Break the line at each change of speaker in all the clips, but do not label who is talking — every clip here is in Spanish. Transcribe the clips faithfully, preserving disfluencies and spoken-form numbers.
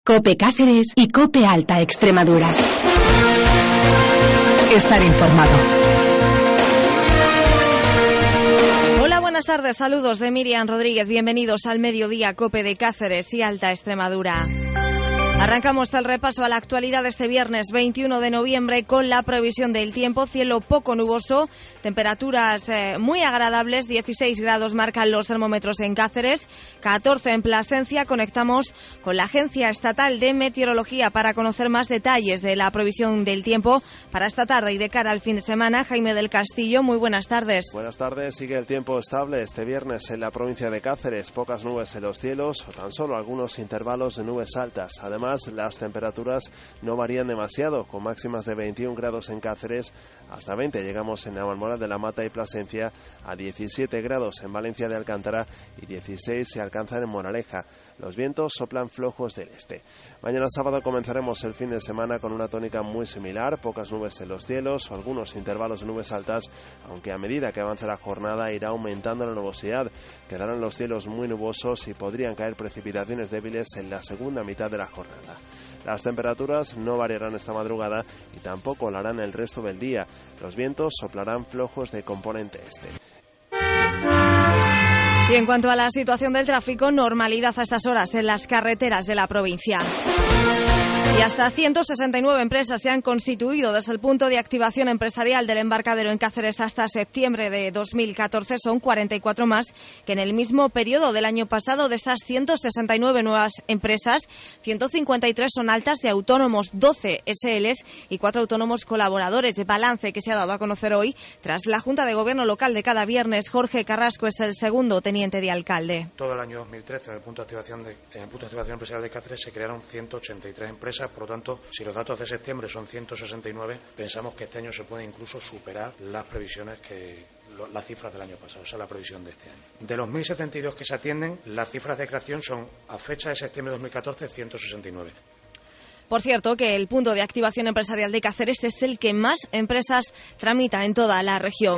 COPE Cáceres y COPE Alta Extremadura. Estar informado.
Hola, buenas tardes. Saludos de Miriam Rodríguez. Bienvenidos al Mediodía COPE de Cáceres y Alta Extremadura. Arrancamos el repaso a la actualidad de este viernes veintiuno de noviembre con la previsión del tiempo. Cielo poco nuboso, temperaturas eh, muy agradables, dieciséis grados marcan los termómetros en Cáceres, catorce en Plasencia. Conectamos con la Agencia Estatal de Meteorología para conocer más detalles de la previsión del tiempo para esta tarde y de cara al fin de semana. Jaime del Castillo, muy buenas tardes.
Buenas tardes. Sigue el tiempo estable este viernes en la provincia de Cáceres. Pocas nubes en los cielos o tan solo algunos intervalos de nubes altas. Además, las temperaturas no varían demasiado, con máximas de veintiún grados en Cáceres hasta veinte. Llegamos en Navalmoral de la Mata y Plasencia a diecisiete grados, en Valencia de Alcántara y dieciséis se alcanzan en Moraleja. Los vientos soplan flojos del este. Mañana sábado comenzaremos el fin de semana con una tónica muy similar, pocas nubes en los cielos o algunos intervalos de nubes altas, aunque a medida que avance la jornada irá aumentando la nubosidad. Quedarán los cielos muy nubosos y podrían caer precipitaciones débiles en la segunda mitad de la jornada. Las temperaturas no variarán esta madrugada y tampoco lo harán el resto del día. Los vientos soplarán flojos de componente este.
Y en cuanto a la situación del tráfico, normalidad a estas horas en las carreteras de la provincia. Y hasta ciento sesenta y nueve empresas se han constituido desde el punto de activación empresarial del embarcadero en Cáceres hasta septiembre de dos mil catorce. Son cuarenta y cuatro más que en el mismo periodo del año pasado. De estas ciento sesenta y nueve nuevas empresas, ciento cincuenta y tres son altas de autónomos, doce ese eles y cuatro autónomos colaboradores. De balance que se ha dado a conocer hoy tras la Junta de Gobierno local de cada viernes. Jorge Carrasco es el segundo teniente de alcalde.
Todo el año dos mil trece en el punto de activación, de, en el punto de activación empresarial de Cáceres se crearon ciento ochenta y tres empresas. Por lo tanto, si los datos de septiembre son ciento sesenta y nueve, pensamos que este año se puede incluso superar las previsiones que las cifras del año pasado, esa es la previsión de este año. De los mil setenta y dos que se atienden, las cifras de creación son, a fecha de septiembre de dos mil catorce, ciento sesenta y nueve.
Por cierto, que el punto de activación empresarial de Cáceres es el que más empresas tramita en toda la región.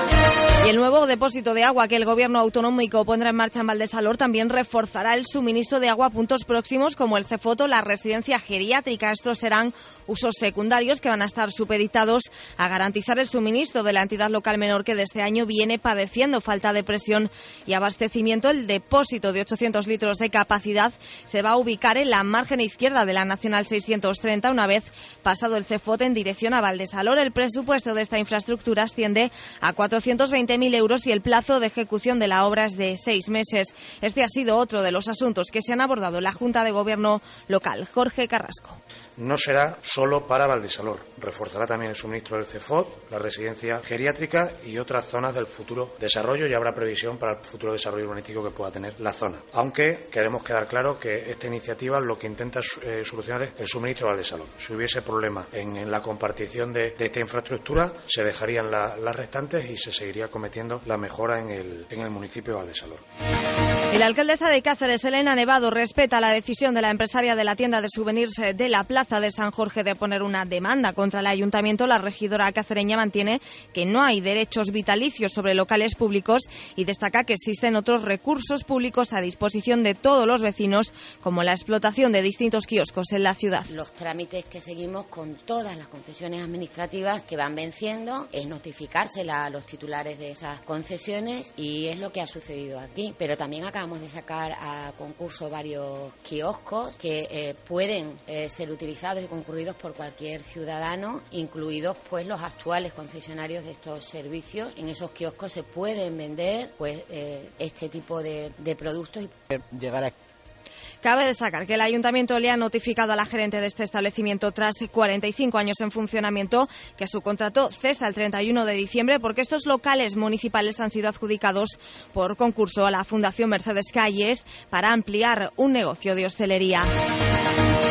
Y el nuevo depósito de agua que el Gobierno autonómico pondrá en marcha en Valdesalor también reforzará el suministro de agua a puntos próximos como el Cefoto, la residencia geriátrica. Estos serán usos secundarios que van a estar supeditados a garantizar el suministro de la entidad local menor que desde año viene padeciendo falta de presión y abastecimiento. El depósito de ochocientos litros de capacidad se va a ubicar en la margen izquierda de la Nacional seiscientos treinta, una vez pasado el Cefote en dirección a Valdesalor. El presupuesto de esta infraestructura asciende a cuatrocientos veinte mil euros y el plazo de ejecución de la obra es de seis meses. Este ha sido otro de los asuntos que se han abordado en la Junta de Gobierno local. Jorge Carrasco.
No será solo para Valdesalor. Reforzará también el suministro del Cefot, la residencia geriátrica y otras zonas del futuro desarrollo, y habrá previsión para el futuro desarrollo urbanístico que pueda tener la zona. Aunque queremos quedar claro que esta iniciativa lo que intenta eh, solucionar es el suministro de Valdesalor. Si hubiese problema en, en la compartición de, de esta infraestructura, se dejarían la, las restantes y se seguiría cometiendo la mejora en el, en el municipio de Valdesalor.
Y la alcaldesa de Cáceres, Elena Nevado, respeta la decisión de la empresaria de la tienda de souvenirs de la Plaza de San Jorge de poner una demanda contra el ayuntamiento. La regidora cacereña mantiene que no hay derechos vitalicios sobre locales públicos y destaca que existen otros recursos públicos a disposición de todos los vecinos, como la explotación de distintos kioscos en la ciudad.
Los trámites que seguimos con todas las concesiones administrativas que van venciendo es notificársela a los titulares de esas concesiones, y es lo que ha sucedido aquí. Pero también acabamos de sacar a concurso varios kioscos que eh, pueden eh, ser utilizados y concurridos por cualquier ciudadano, incluidos pues los actuales concesionarios de estos servicios. En esos kioscos se pueden vender pues eh, este tipo de, de productos.
Llegar a Cabe destacar que el Ayuntamiento le ha notificado a la gerente de este establecimiento tras cuarenta y cinco años en funcionamiento que su contrato cesa el treinta y uno de diciembre porque estos locales municipales han sido adjudicados por concurso a la Fundación Mercedes Calles para ampliar un negocio de hostelería.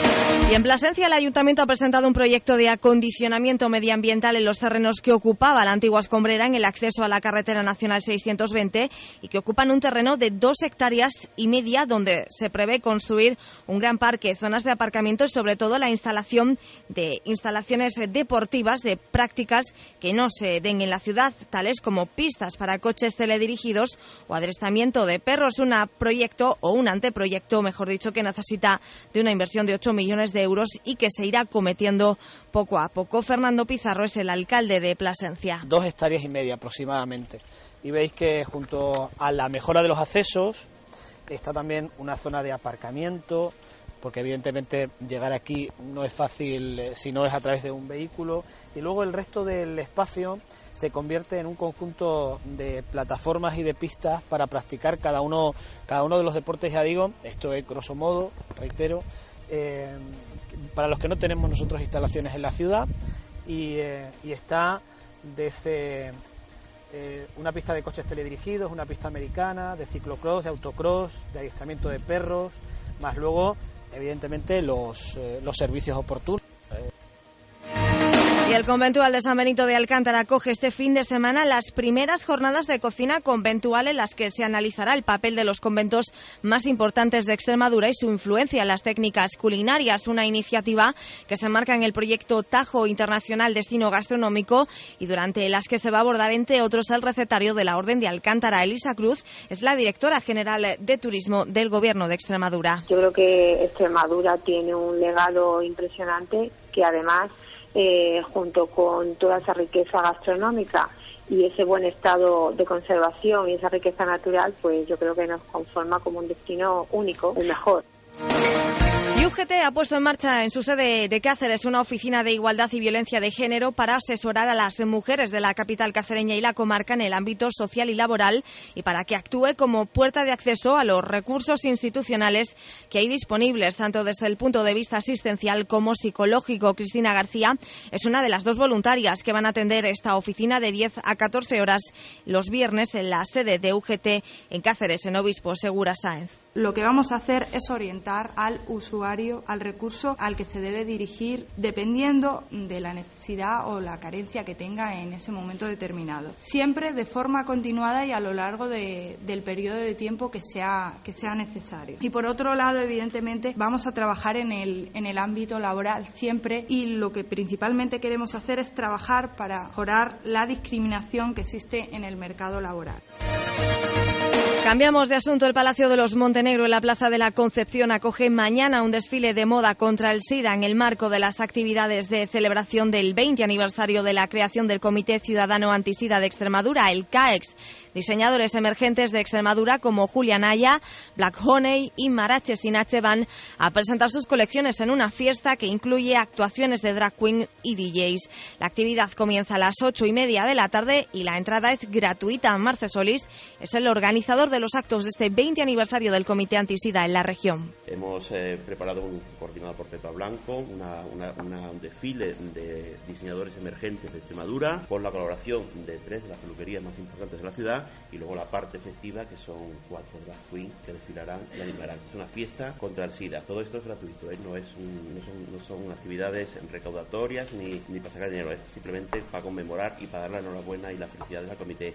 Y en Plasencia el Ayuntamiento ha presentado un proyecto de acondicionamiento medioambiental en los terrenos que ocupaba la antigua escombrera en el acceso a la carretera nacional seiscientos veinte y que ocupan un terreno de dos hectáreas y media donde se prevé construir un gran parque, zonas de aparcamiento y sobre todo la instalación de instalaciones deportivas de prácticas que no se den en la ciudad, tales como pistas para coches teledirigidos o adiestramiento de perros. Un proyecto o un anteproyecto, mejor dicho, que necesita de una inversión de ocho millones de euros y que se irá cometiendo poco a poco. Fernando Pizarro es el alcalde de Plasencia.
Dos hectáreas y media aproximadamente. Y veis que junto a la mejora de los accesos está también una zona de aparcamiento, porque evidentemente llegar aquí no es fácil si no es a través de un vehículo, y luego el resto del espacio se convierte en un conjunto de plataformas y de pistas para practicar cada uno, cada uno de los deportes, ya digo, esto es grosso modo, reitero, eh, para los que no tenemos nosotros instalaciones en la ciudad, y, eh, y está desde eh, una pista de coches teledirigidos, una pista americana, de ciclocross, de autocross, de adiestramiento de perros, más luego evidentemente los, eh, los servicios oportunos.
Y el conventual de San Benito de Alcántara acoge este fin de semana las primeras jornadas de cocina conventual en las que se analizará el papel de los conventos más importantes de Extremadura y su influencia en las técnicas culinarias, una iniciativa que se enmarca en el proyecto Tajo Internacional Destino Gastronómico y durante las que se va a abordar, entre otros, el recetario de la Orden de Alcántara. Elisa Cruz es la directora general de Turismo del Gobierno de Extremadura.
Yo creo que Extremadura tiene un legado impresionante que además Eh, junto con toda esa riqueza gastronómica y ese buen estado de conservación y esa riqueza natural, pues yo creo que nos conforma como un destino único, el mejor.
Y U G T ha puesto en marcha en su sede de Cáceres una oficina de igualdad y violencia de género para asesorar a las mujeres de la capital cacereña y la comarca en el ámbito social y laboral y para que actúe como puerta de acceso a los recursos institucionales que hay disponibles, tanto desde el punto de vista asistencial como psicológico. Cristina García es una de las dos voluntarias que van a atender esta oficina de diez a catorce horas los viernes en la sede de U G T en Cáceres, en Obispo Segura Sáenz.
Lo que vamos a hacer es orientar al usuario, al recurso al que se debe dirigir, dependiendo de la necesidad o la carencia que tenga en ese momento determinado. Siempre de forma continuada y a lo largo de, del periodo de tiempo que sea, que sea necesario. Y por otro lado, evidentemente, vamos a trabajar en el, en el ámbito laboral siempre, y lo que principalmente queremos hacer es trabajar para mejorar la discriminación que existe en el mercado laboral.
Cambiamos de asunto. El Palacio de los Montenegro en la Plaza de la Concepción acoge mañana un desfile de moda contra el SIDA en el marco de las actividades de celebración del veinte aniversario de la creación del Comité Ciudadano Antisida de Extremadura, el CAEX. Diseñadores emergentes de Extremadura como Julia Naya, Black Honey y Marache Sinache van a presentar sus colecciones en una fiesta que incluye actuaciones de drag queen y D Js. La actividad comienza a las ocho y media de la tarde y la entrada es gratuita. Marce Solís es el organizador de los actos de este veinte aniversario del Comité Antisida en la región.
Hemos eh, preparado, un, coordinado por Pepa Blanco, una, una, una, un desfile de diseñadores emergentes de Extremadura, con la colaboración de tres de las peluquerías más importantes de la ciudad, y luego la parte festiva, que son cuatro drag queens que desfilarán y animarán. Es una fiesta contra el SIDA. Todo esto es gratuito, ¿eh? no, es un, no, son, no son actividades recaudatorias ni, ni para sacar dinero, es simplemente para conmemorar y para dar la enhorabuena y la felicidad al comité.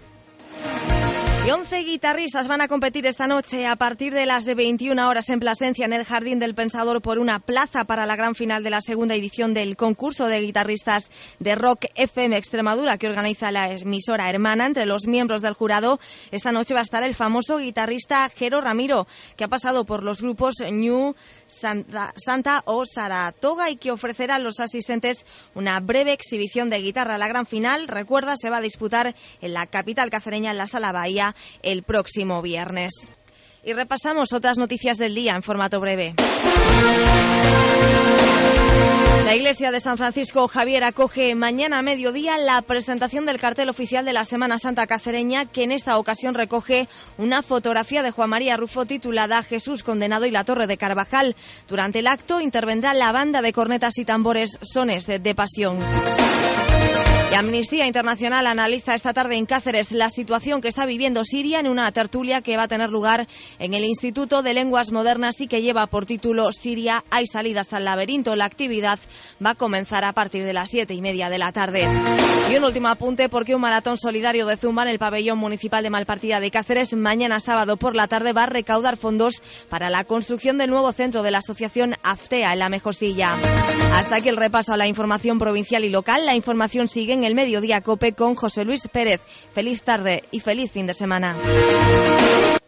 Y once guitarristas van a competir esta noche a partir de las de veintiuna horas en Plasencia, en el Jardín del Pensador, por una plaza para la gran final de la segunda edición del concurso de guitarristas de Rock F M Extremadura que organiza la emisora hermana. Entre los miembros del jurado esta noche va a estar el famoso guitarrista Jero Ramiro, que ha pasado por los grupos Ñu, Santa, Santa o Saratoga, y que ofrecerá a los asistentes una breve exhibición de guitarra. La gran final, recuerda, se va a disputar en la capital cacereña, en la Sala Bahía, el próximo viernes. Y repasamos otras noticias del día en formato breve. La iglesia de San Francisco Javier acoge mañana a mediodía la presentación del cartel oficial de la Semana Santa cacereña, que en esta ocasión recoge una fotografía de Juan María Rufo titulada Jesús condenado y la Torre de Carvajal. Durante el acto intervendrá la banda de cornetas y tambores Sones de, de Pasión. Y Amnistía Internacional analiza esta tarde en Cáceres la situación que está viviendo Siria en una tertulia que va a tener lugar en el Instituto de Lenguas Modernas y que lleva por título Siria, hay salidas al laberinto. La actividad va a comenzar a partir de las siete y media de la tarde. Y un último apunte, porque un maratón solidario de Zumba en el pabellón municipal de Malpartida de Cáceres mañana sábado por la tarde va a recaudar fondos para la construcción del nuevo centro de la asociación AFTEA en La Mejosilla. Hasta aquí el repaso a la información provincial y local. La información sigue en el Mediodía COPE con José Luis Pérez. Feliz tarde y feliz fin de semana.